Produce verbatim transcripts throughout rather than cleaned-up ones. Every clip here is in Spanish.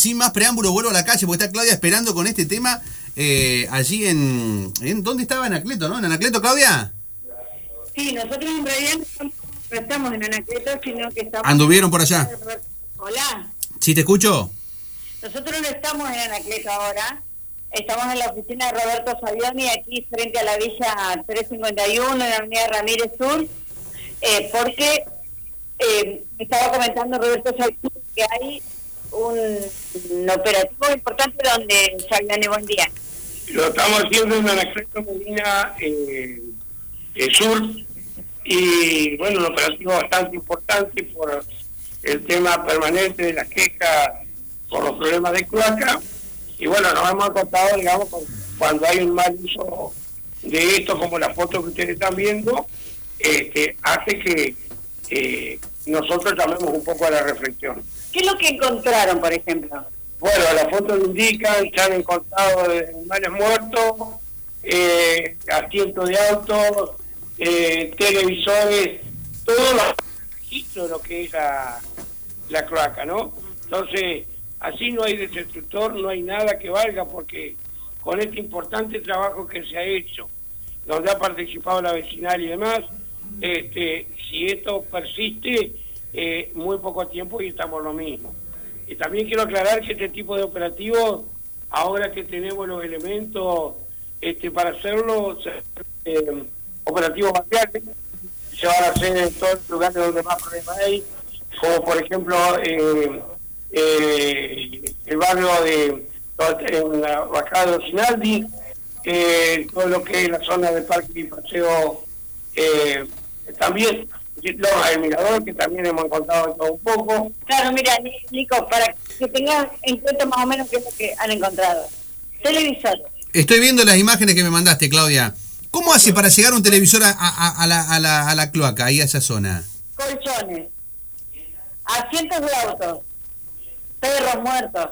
sin más preámbulo, vuelvo a la calle porque está Claudia esperando con este tema eh, allí en, en... ¿Dónde estaba? En Anacleto, ¿no? ¿En Anacleto, Claudia? Sí, nosotros en realidad no estamos en Anacleto, sino que estamos... ¿Anduvieron por allá? Hola. ¿Sí te escucho? Nosotros no estamos en Anacleto ahora. Estamos en la oficina de Roberto Savioni, aquí frente a la Villa trescientos cincuenta y uno, en la avenida Ramírez Sur, eh, porque eh, estaba comentando Roberto Savioni que hay un, un operativo importante donde Savioni, buen día. Lo estamos haciendo en Anacleto Medina eh, eh, Sur, y bueno, un operativo bastante importante por el tema permanente de las quejas por los problemas de cloaca. Y bueno, nos hemos contado, digamos, cuando hay un mal uso de esto, como la foto que ustedes están viendo, este, hace que eh, nosotros llamemos un poco a la reflexión. ¿Qué es lo que encontraron, por ejemplo? Bueno, las fotos indican, se han encontrado animales muertos, eh, asientos de autos, eh, televisores, todos los registros de lo que es la, la cloaca, ¿no? Entonces, así no hay destructor, no hay nada que valga, porque con este importante trabajo que se ha hecho, donde ha participado la vecinal y demás, este, si esto persiste, eh, muy poco tiempo y estamos lo mismo. Y también quiero aclarar que este tipo de operativos, ahora que tenemos los elementos este, para hacerlo, se, eh, operativos barriales, se van a hacer en todos los lugares donde más problemas hay, como por ejemplo eh, eh, el barrio de en la Bajada de Osinaldi, eh, todo lo que es la zona del parque y paseo, eh, también Loma del Mirador, que también hemos encontrado todo un poco. Claro, mira, Nico, para que tengas en cuenta más o menos qué es lo que han encontrado. Televisor. Estoy viendo las imágenes que me mandaste, Claudia. ¿Cómo hace para llegar un televisor a, a, a, la, a, la, a la cloaca, ahí a esa zona? Colchones, asientos de autos, perros muertos,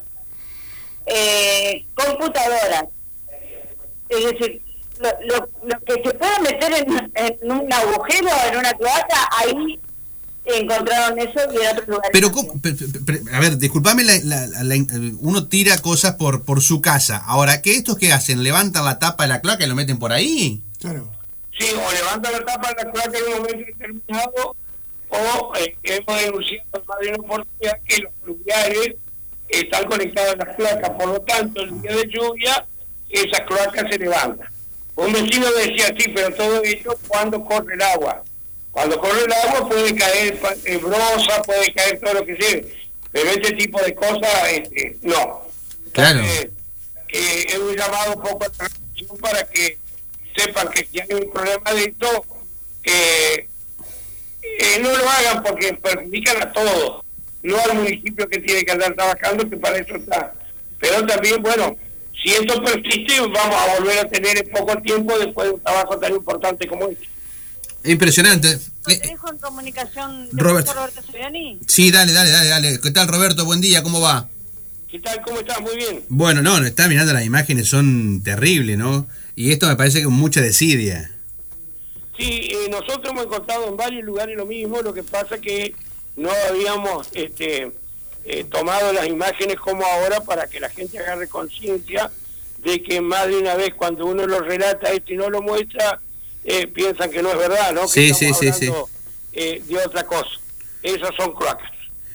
eh, computadoras. Es decir, lo, lo, lo que se puede meter en, en un agujero, en una cloaca, ahí encontraron eso y en otros lugares. Pero, ¿cómo? A ver, disculpame, la, la, la, uno tira cosas por por su casa. Ahora, ¿qué estos que hacen? ¿Levantan la tapa de la cloaca y lo meten por ahí? Claro. Sí, o levantan la tapa de la cloaca en un momento determinado, o eh, hemos denunciado más de una oportunidad que los pluviales están conectados a las cloacas. Por lo tanto, el día de lluvia, esas cloacas se levantan. Un vecino decía, sí, pero todo esto cuando corre el agua. Cuando corre el agua puede caer eh, brosa, puede caer todo lo que sea, pero este tipo de cosas, este, no. Claro. Entonces, eh, he llamado un poco a la atención para que sepan que si hay un problema de esto, eh, eh, no lo hagan porque perjudican a todos, no al municipio que tiene que andar trabajando, que para eso está. Pero también, bueno, si esto persiste, vamos a volver a tener en poco tiempo después de un trabajo tan importante como este. Impresionante. ¿Te dejo en comunicación de Roberto. Roberto Savioni? Sí, dale, dale, dale, dale. ¿Qué tal, Roberto? Buen día, ¿cómo va? ¿Qué tal? ¿Cómo estás? Muy bien. Bueno, no, está mirando las imágenes, son terribles, ¿no? Y esto me parece que con mucha desidia. Sí, eh, nosotros hemos encontrado en varios lugares lo mismo, lo que pasa que no habíamos este, eh, tomado las imágenes como ahora para que la gente agarre conciencia de que más de una vez cuando uno lo relata esto y no lo muestra, eh, piensan que no es verdad, ¿no? Sí, que sí, estamos sí, hablando, sí. Eh, de otra cosa. Esas son cloacas.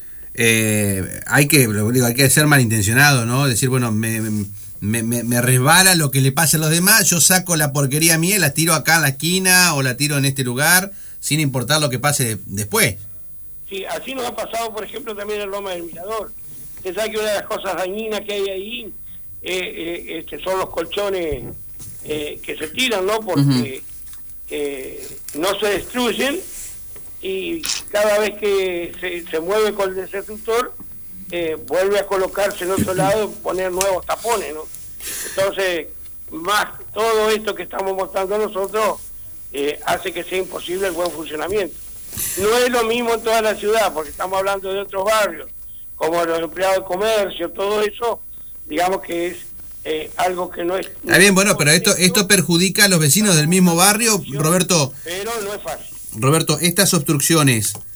Eh, hay que, lo digo, hay que ser malintencionado, ¿no? Decir, bueno, me, me, me, me resbala lo que le pasa a los demás, yo saco la porquería mía y la tiro acá en la esquina o la tiro en este lugar, sin importar lo que pase después. Sí, así nos ha pasado, por ejemplo, también en Loma del Mirador. Usted sabe que una de las cosas dañinas que hay ahí eh, eh, este, son los colchones eh, que se tiran, ¿no? Porque uh-huh. eh, no se destruyen y cada vez que se, se mueve con el destructor, eh, vuelve a colocarse en otro lado, poner nuevos tapones, ¿no? Entonces, más todo esto que estamos mostrando nosotros eh, hace que sea imposible el buen funcionamiento. No es lo mismo en toda la ciudad, porque estamos hablando de otros barrios, como los empleados de comercio, todo eso, digamos que es eh, algo que no es... Está bien, bueno, pero esto esto perjudica a los vecinos del mismo barrio, Roberto. Pero no es fácil. Roberto, estas obstrucciones,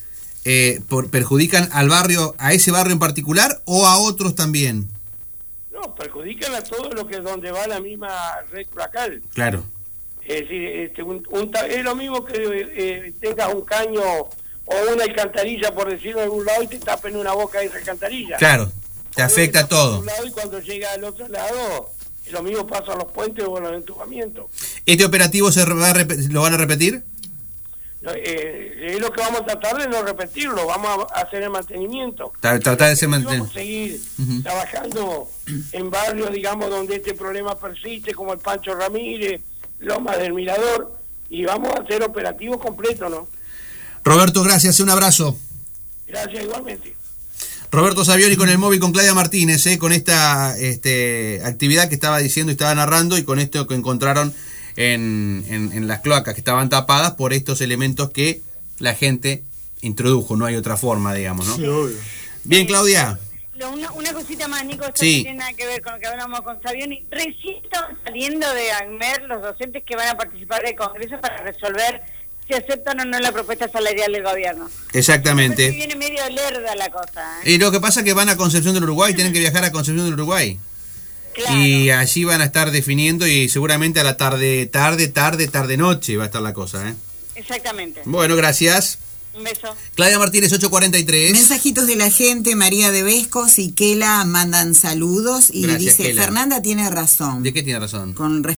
eh, por, perjudican al barrio, a ese barrio en particular o a otros también. No, perjudican a todo lo que es donde va la misma red cloacal. Claro. Es decir, este, un, un, es lo mismo que eh, tengas un caño o una alcantarilla, por decirlo de algún lado, y te tapen una boca de esa alcantarilla. Claro, te afecta te todo. Un lado y cuando llega al otro lado, lo mismo pasa a los puentes o a los entubamientos. ¿Este operativo se va a rep- lo van a repetir? Eh, es lo que vamos a tratar de no repetirlo, vamos a hacer el mantenimiento. Tratar de ser mantenimiento. Vamos a seguir uh-huh. trabajando en barrios, digamos, donde este problema persiste, como el Pancho Ramírez, Lomas del Mirador, y vamos a hacer operativo completo, ¿no? Roberto, gracias, un abrazo. Gracias igualmente. Roberto Savioni con el móvil con Claudia Martínez, eh, con esta este, actividad que estaba diciendo y estaba narrando, y con esto que encontraron en, en, en las cloacas que estaban tapadas por estos elementos que la gente introdujo, no hay otra forma, digamos, ¿no? Sí, obvio. Bien, Claudia. Lo, una, una cosita más, Nico, esto Sí. no tiene nada que ver con lo que hablamos con Savioni. Recién están saliendo de ANMER los docentes que van a participar del Congreso para resolver si aceptan o no la propuesta salarial del gobierno. Exactamente. Después viene medio lerda la cosa, ¿eh? Y lo que pasa es que van a Concepción del Uruguay, tienen que viajar a Concepción del Uruguay. Claro. Y allí van a estar definiendo, y seguramente a la tarde, tarde, tarde, tarde, noche va a estar la cosa, ¿eh? Exactamente. Bueno, gracias. Un beso. Claudia Martínez, ocho cuarenta y tres. Mensajitos de la gente. María de Vescos y Kela mandan saludos y Gracias, dice, Kela. Fernanda tiene razón. ¿De qué tiene razón? Con